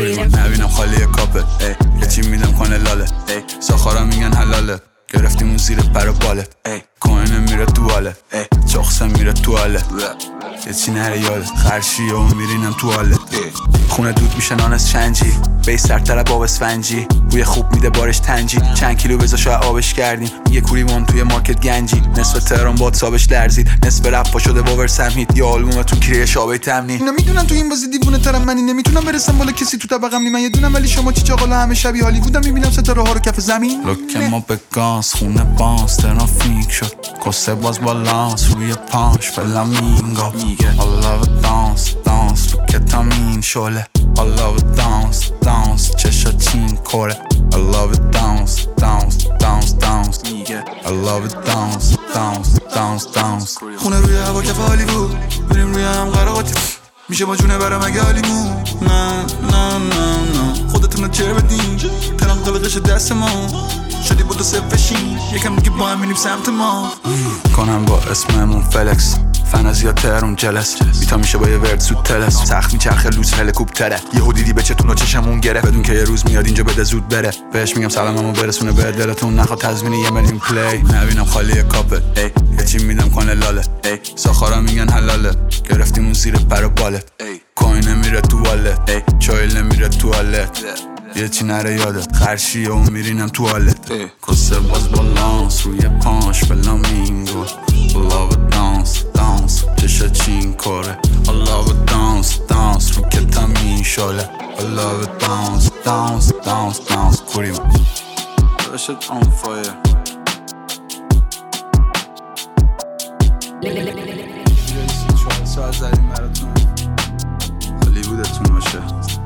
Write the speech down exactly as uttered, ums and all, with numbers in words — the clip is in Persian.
کوری من نبینم خالی کاپه یه چی میدم کنه لاله ساخارا میگن حلاله گرفتیم اون زیر پر و باله کوینه میره تواله چخسه میره تواله یه چی نره یاده خرشی و میرینم تواله خونه دود میشه نانس چنجی بی سرتر باب اسفنجی بوی خوب میده بارش تنجی چند کیلو بزا شاید آبش کردیم یه کوریمون توی مارکت گنجی نصف تهران باد سابش لرزید نصف رفا شده باور سمهید یا آلبومتون کریه شابه تمنی اینا میدونن تو این بازی دیوونه ترم منی نمیتونم برسم بالا کسی تو طبقم نی من یه دونم ولی شما چی چاقالا همه شبیه هالیوودم میبینم ستاره ها رو کف زمین لوک ما به گاز خونه باز ترافیک شد کسه باز بالانس روی پاش فلامینگو I love it dance dance رو کتامین شله I love it dance dance چشا چین کوره I love it dance dance dance dance I love it dance dance dance dance خونه روی هوا کف هالیوود بریم روی هم قراقاتی میشه با جونه برام اگه حالیمون نه نه نه نه خودتون رو چر بدین تران قلقش دست ما شدی با دو سفشین یکم دیگه با هم میریم سمت ما کنم با اسممون فلکس فنازیا تهرون جلس بیتا میشه با یه ورد سود تلس سخت میچرخه لوس هلیکوپتره یهو دیدی به چتون و چشمون گره بدون که یه روز میاد اینجا بده زود بره بهش میگم سلاممو برسونه به دلتون نخواد تضمینی یه میلیون پلی نبینم خالی کاپه یه چی میدم کنه لاله ساخارا میگن حلاله گرفتیم اون زیر پر و باله کوینه میره توالت چایل میره توالت یه چی نره یاده خرشی و میرینم توالت کسه باز بالانس روی پاش فلامینگو I love it dance dance چشا چین کاره I love it dance dance رو کتامین شاله I love it dance dance dance dance کوری من That shit on fire ساعت زدیم براتون هالیوودتون باشه